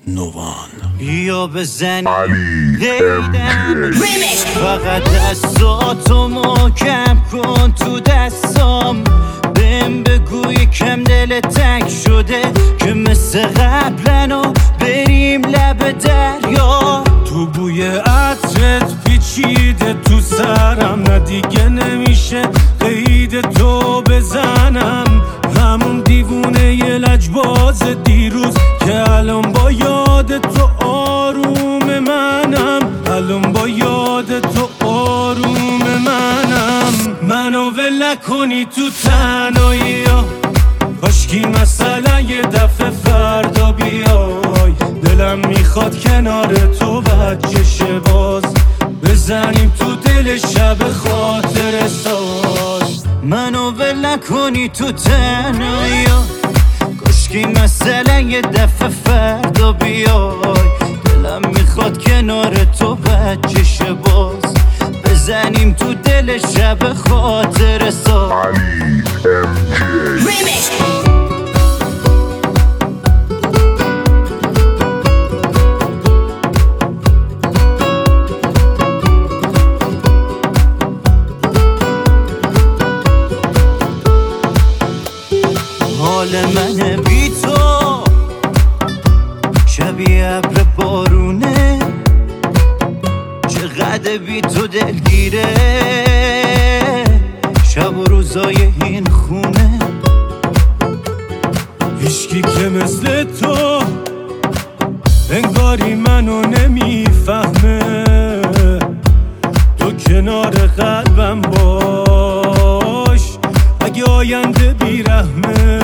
نوان یا بزنی قیدم فقط دستاتو محکم کن تو دستام بهم بگو یکم دل تنگ شده که مثل قبلنو بریم لب دریا تو بوی عطرت پیچیده تو سرم نه دیگه نمیشه قید تو بزنم همون دیوونه ی لجباز دیروز که الان با یاد تو آروم منم الان با یاد تو آروم منو ول نکنی تو تنهایی ها کاشکی مثلا یه دفعه فردا بیای دلم میخواد کنار تو بچش باز بزنیم تو دل شب خاطر ساز منو ول نکنی تو تنهایی ها کاشکی مثلا یه دفعه فردا بیای دلم میخواد کنار تو بچش باز بزنیم تو دل شب خاطر ساز حال من بی تو شبیه ابر بارونه چقدر بی تو دلگیره شب و روزای این خونه هیچکی که مثل تو انگاری منو نمیفهمه تو کنار قلبم باش اگه آینده بیرحمه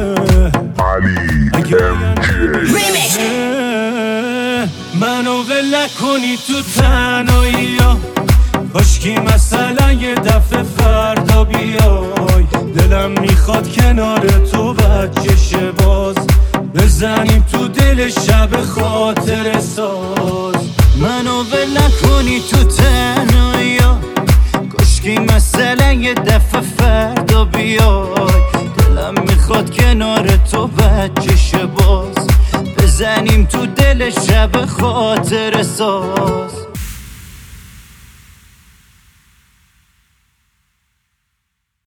اگه آینده بیرحمه منو ول نکنی تو تنهایی ها کاشکی مثلا یه دفعه فردا بیای دلم میخواد کنار تو بچش باز بزنیم تو دل شب خاطر ساز منو ول نکنی تو تنهایی ها کاشکی مثلا یه دفعه فردا بیای دلم میخواد کنار تو بچش باز بزنیم تو دل شب خاطر ساز